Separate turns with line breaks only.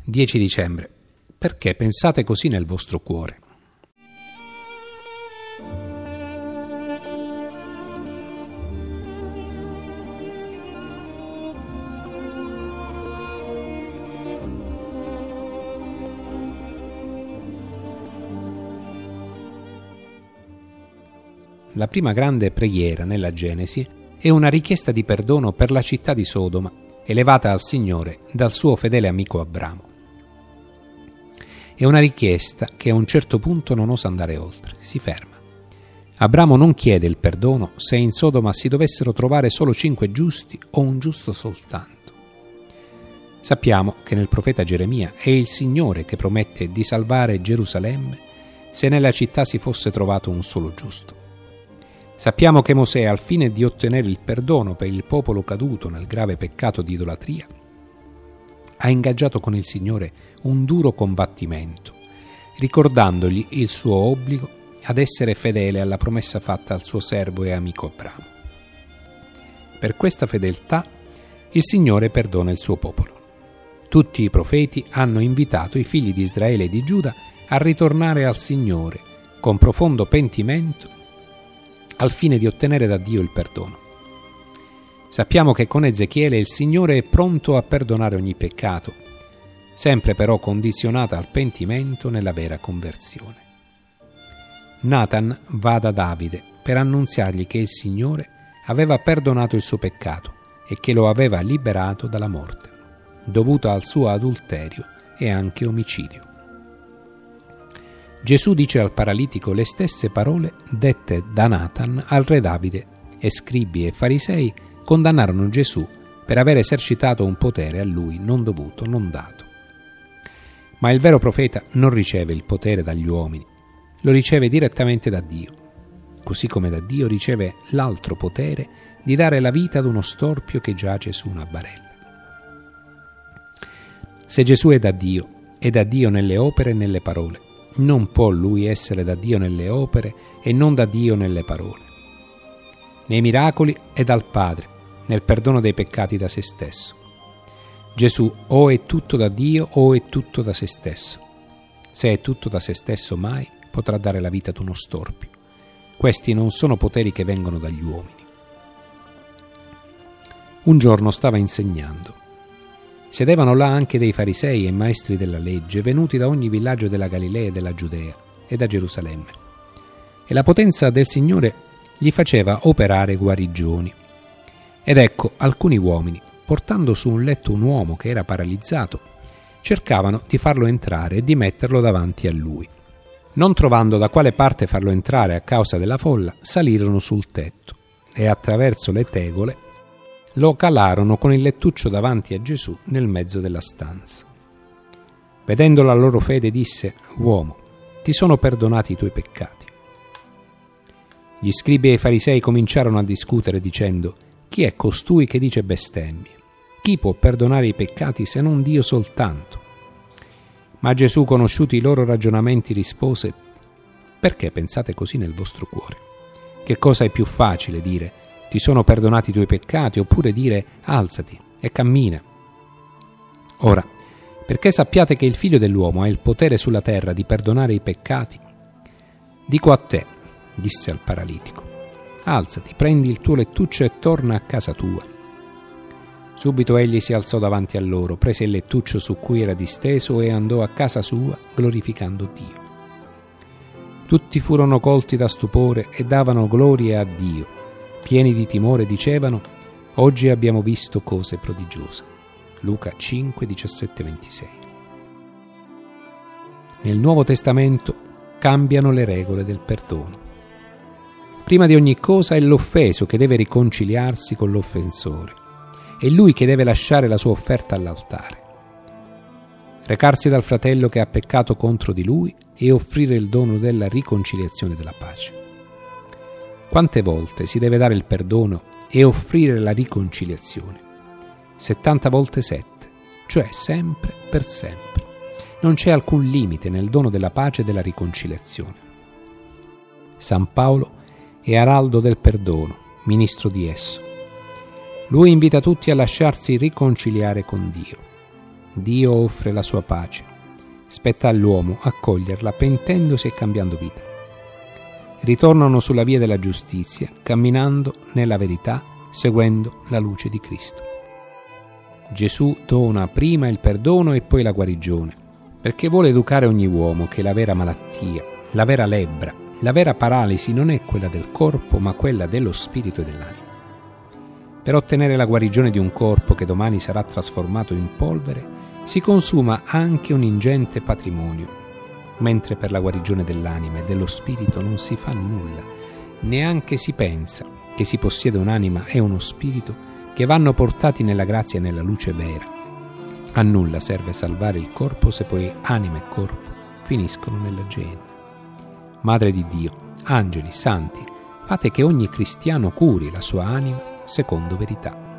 10 dicembre. Perché pensate così nel vostro cuore? La prima grande preghiera nella Genesi è una richiesta di perdono per la città di Sodoma, elevata al Signore dal suo fedele amico Abramo. È una richiesta che a un certo punto non osa andare oltre, si ferma. Abramo non chiede il perdono se in Sodoma si dovessero trovare solo 5 giusti o un giusto soltanto. Sappiamo che nel profeta Geremia è il Signore che promette di salvare Gerusalemme se nella città si fosse trovato un solo giusto. Sappiamo che Mosè, al fine di ottenere il perdono per il popolo caduto nel grave peccato di idolatria, ha ingaggiato con il Signore un duro combattimento, ricordandogli il suo obbligo ad essere fedele alla promessa fatta al suo servo e amico Abramo. Per questa fedeltà il Signore perdona il suo popolo. Tutti i profeti hanno invitato i figli di Israele e di Giuda a ritornare al Signore con profondo pentimento al fine di ottenere da Dio il perdono. Sappiamo che con Ezechiele il Signore è pronto a perdonare ogni peccato, sempre però condizionata al pentimento nella vera conversione. Nathan va da Davide per annunziargli che il Signore aveva perdonato il suo peccato e che lo aveva liberato dalla morte, dovuta al suo adulterio e anche omicidio. Gesù dice al paralitico le stesse parole dette da Nathan al re Davide, e scribi e farisei condannarono Gesù per aver esercitato un potere a lui non dovuto, non dato. Ma il vero profeta non riceve il potere dagli uomini, lo riceve direttamente da Dio, così come da Dio riceve l'altro potere di dare la vita ad uno storpio che giace su una barella. Se Gesù è da Dio nelle opere e nelle parole. Non può lui essere da Dio nelle opere e non da Dio nelle parole. Nei miracoli è dal Padre, nel perdono dei peccati da se stesso. Gesù o è tutto da Dio o è tutto da se stesso. Se è tutto da se stesso mai potrà dare la vita ad uno storpio. Questi non sono poteri che vengono dagli uomini. Un giorno stava insegnando. Sedevano là anche dei farisei e maestri della legge, venuti da ogni villaggio della Galilea e della Giudea e da Gerusalemme. E la potenza del Signore gli faceva operare guarigioni. Ed ecco, alcuni uomini, portando su un letto un uomo che era paralizzato, cercavano di farlo entrare e di metterlo davanti a lui. Non trovando da quale parte farlo entrare a causa della folla, salirono sul tetto e attraverso le tegole lo calarono con il lettuccio davanti a Gesù nel mezzo della stanza. Vedendo la loro fede disse: «Uomo, ti sono perdonati i tuoi peccati». Gli scribi e i farisei cominciarono a discutere dicendo: «Chi è costui che dice bestemmie? Chi può perdonare i peccati se non Dio soltanto?» Ma Gesù, conosciuti i loro ragionamenti, rispose: «Perché pensate così nel vostro cuore? Che cosa è più facile dire: ti sono perdonati i tuoi peccati, oppure dire: alzati e cammina? Ora, perché sappiate che il Figlio dell'uomo ha il potere sulla terra di perdonare i peccati, dico a te», disse al paralitico: «alzati, prendi il tuo lettuccio e torna a casa tua». Subito egli si alzò davanti a loro, prese il lettuccio su cui era disteso e andò a casa sua glorificando Dio. Tutti furono colti da stupore e davano gloria a Dio. Pieni di timore dicevano: «Oggi abbiamo visto cose prodigiose». Luca 5, 17, 26. Nel Nuovo Testamento cambiano le regole del perdono. Prima di ogni cosa è l'offeso che deve riconciliarsi con l'offensore. È lui che deve lasciare la sua offerta all'altare, recarsi dal fratello che ha peccato contro di lui e offrire il dono della riconciliazione della pace. Quante volte si deve dare il perdono e offrire la riconciliazione? 70 volte 7, cioè sempre per sempre. Non c'è alcun limite nel dono della pace e della riconciliazione. San Paolo è araldo del perdono, ministro di esso. Lui invita tutti a lasciarsi riconciliare con Dio. Dio offre la sua pace. Spetta all'uomo accoglierla pentendosi e cambiando vita. Ritornano sulla via della giustizia, camminando nella verità, seguendo la luce di Cristo. Gesù dona prima il perdono e poi la guarigione, perché vuole educare ogni uomo che la vera malattia, la vera lebbra, la vera paralisi non è quella del corpo, ma quella dello spirito e dell'anima. Per ottenere la guarigione di un corpo che domani sarà trasformato in polvere, si consuma anche un ingente patrimonio, mentre per la guarigione dell'anima e dello spirito non si fa nulla, neanche si pensa che si possiede un'anima e uno spirito che vanno portati nella grazia e nella luce vera. A nulla serve salvare il corpo se poi anima e corpo finiscono nella genna. Madre di Dio, angeli, santi, fate che ogni cristiano curi la sua anima secondo verità.